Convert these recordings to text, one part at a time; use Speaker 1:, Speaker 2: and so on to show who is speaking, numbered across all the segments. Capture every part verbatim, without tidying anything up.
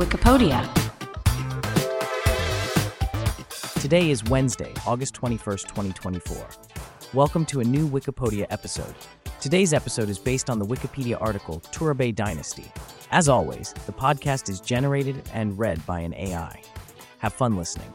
Speaker 1: Wikipedia.
Speaker 2: Today is Wednesday, August twenty-first, twenty twenty-four. Welcome to a new Wikipedia episode. Today's episode is based on the Wikipedia article Turrbay Dynasty. As always, the podcast is generated and read by an A I. Have fun listening.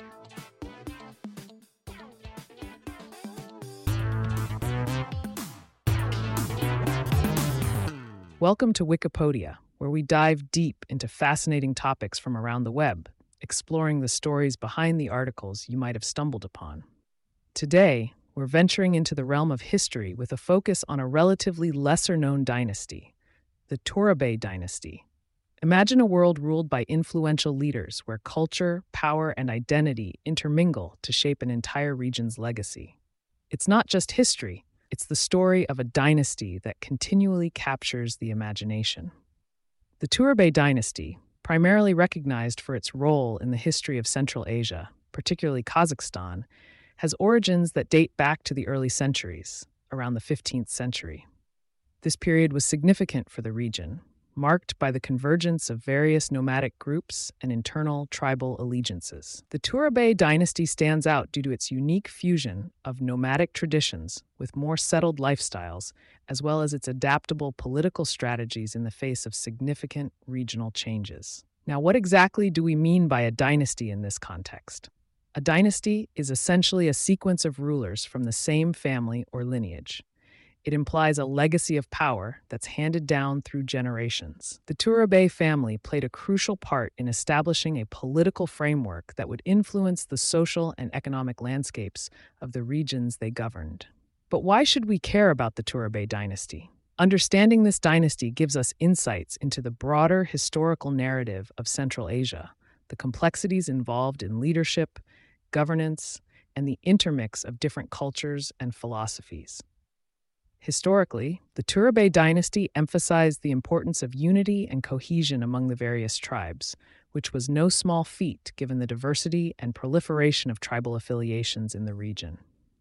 Speaker 3: Welcome to Wikipedia, where we dive deep into fascinating topics from around the web, exploring the stories behind the articles you might have stumbled upon. Today, we're venturing into the realm of history with a focus on a relatively lesser-known dynasty, the Turrbay Dynasty. Imagine a world ruled by influential leaders where culture, power, and identity intermingle to shape an entire region's legacy. It's not just history. It's the story of a dynasty that continually captures the imagination. The Turrbay Dynasty, primarily recognized for its role in the history of Central Asia, particularly Kazakhstan, has origins that date back to the early centuries, around the fifteenth century. This period was significant for the region, marked by the convergence of various nomadic groups and internal tribal allegiances. The Turrbay Dynasty stands out due to its unique fusion of nomadic traditions with more settled lifestyles, as well as its adaptable political strategies in the face of significant regional changes. Now, what exactly do we mean by a dynasty in this context? A dynasty is essentially a sequence of rulers from the same family or lineage. It implies a legacy of power that's handed down through generations. The Turrbay family played a crucial part in establishing a political framework that would influence the social and economic landscapes of the regions they governed. But why should we care about the Turrbay dynasty? Understanding this dynasty gives us insights into the broader historical narrative of Central Asia, the complexities involved in leadership, governance, and the intermix of different cultures and philosophies. Historically, the Turrbay dynasty emphasized the importance of unity and cohesion among the various tribes, which was no small feat given the diversity and proliferation of tribal affiliations in the region.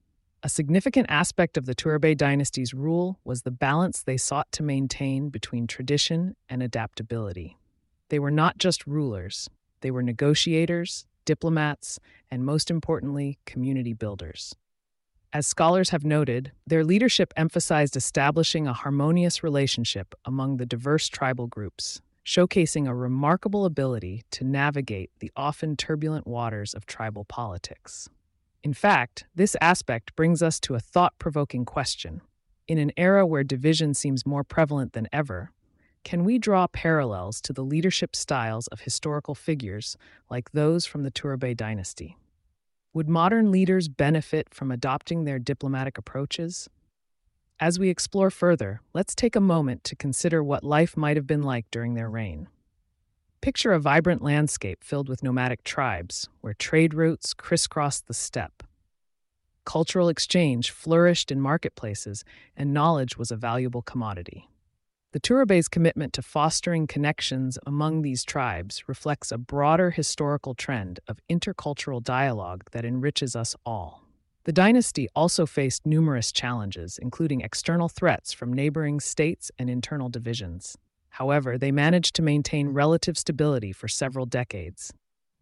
Speaker 3: A significant aspect of the Turrbay dynasty's rule was the balance they sought to maintain between tradition and adaptability. They were not just rulers, they were negotiators, diplomats, and most importantly, community builders. As scholars have noted, their leadership emphasized establishing a harmonious relationship among the diverse tribal groups, showcasing a remarkable ability to navigate the often turbulent waters of tribal politics. In fact, this aspect brings us to a thought-provoking question. In an era where division seems more prevalent than ever, can we draw parallels to the leadership styles of historical figures like those from the Turrbay dynasty? Would modern leaders benefit from adopting their diplomatic approaches? As we explore further, let's take a moment to consider what life might have been like during their reign. Picture a vibrant landscape filled with nomadic tribes, where trade routes crisscrossed the steppe. Cultural exchange flourished in marketplaces, and knowledge was a valuable commodity. The Turrbay's commitment to fostering connections among these tribes reflects a broader historical trend of intercultural dialogue that enriches us all. The dynasty also faced numerous challenges, including external threats from neighboring states and internal divisions. However, they managed to maintain relative stability for several decades.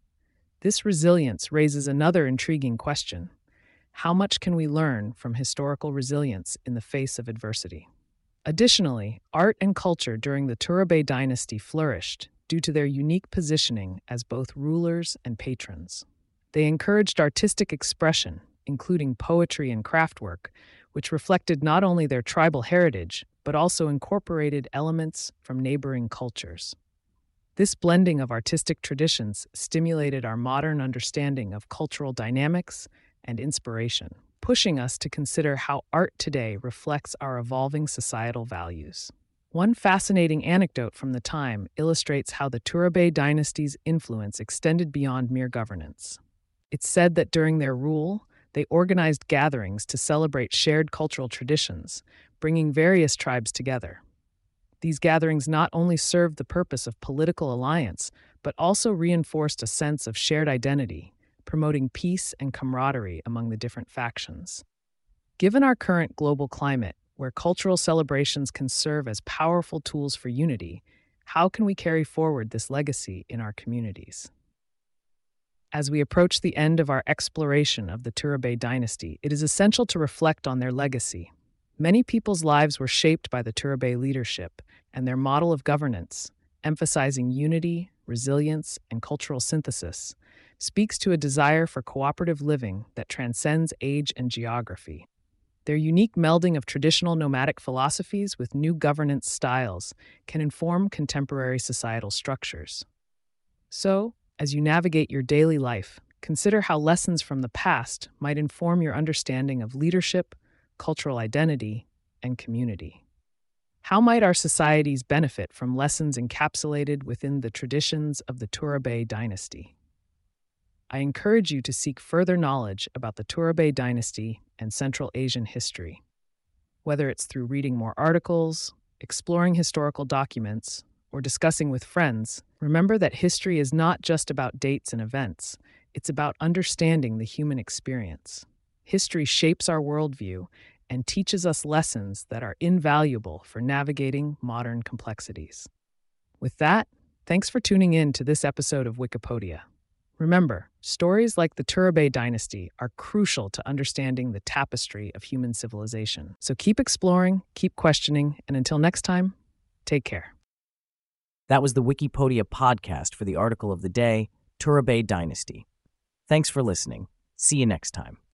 Speaker 3: This resilience raises another intriguing question. How much can we learn from historical resilience in the face of adversity? Additionally, art and culture during the Turrbay dynasty flourished due to their unique positioning as both rulers and patrons. They encouraged artistic expression, including poetry and craftwork, which reflected not only their tribal heritage, but also incorporated elements from neighboring cultures. This blending of artistic traditions stimulated our modern understanding of cultural dynamics and inspiration, pushing us to consider how art today reflects our evolving societal values. One fascinating anecdote from the time illustrates how the Turrbay dynasty's influence extended beyond mere governance. It's said that during their rule, they organized gatherings to celebrate shared cultural traditions, bringing various tribes together. These gatherings not only served the purpose of political alliance, but also reinforced a sense of shared identity, promoting peace and camaraderie among the different factions. Given our current global climate, where cultural celebrations can serve as powerful tools for unity, How can we carry forward this legacy in our communities? As we approach the end of our exploration of the Turbay dynasty, it is essential to reflect on their legacy. Many people's lives were shaped by the Turbay leadership and their model of governance, emphasizing unity, resilience, and cultural synthesis, speaks to a desire for cooperative living that transcends age and geography. Their unique melding of traditional nomadic philosophies with new governance styles can inform contemporary societal structures. So, as you navigate your daily life, consider how lessons from the past might inform your understanding of leadership, cultural identity, and community. How might our societies benefit from lessons encapsulated within the traditions of the Turbay dynasty? I encourage you to seek further knowledge about the Turbay dynasty and Central Asian history. Whether it's through reading more articles, exploring historical documents, or discussing with friends, remember that history is not just about dates and events. It's about understanding the human experience. History shapes our worldview and teaches us lessons that are invaluable for navigating modern complexities. With that, thanks for tuning in to this episode of Wikipedia. Remember, stories like the Turbay dynasty are crucial to understanding the tapestry of human civilization. So keep exploring, keep questioning, and until next time, take care.
Speaker 2: That was the Wikipedia podcast for the article of the day, Turbay Dynasty. Thanks for listening. See you next time.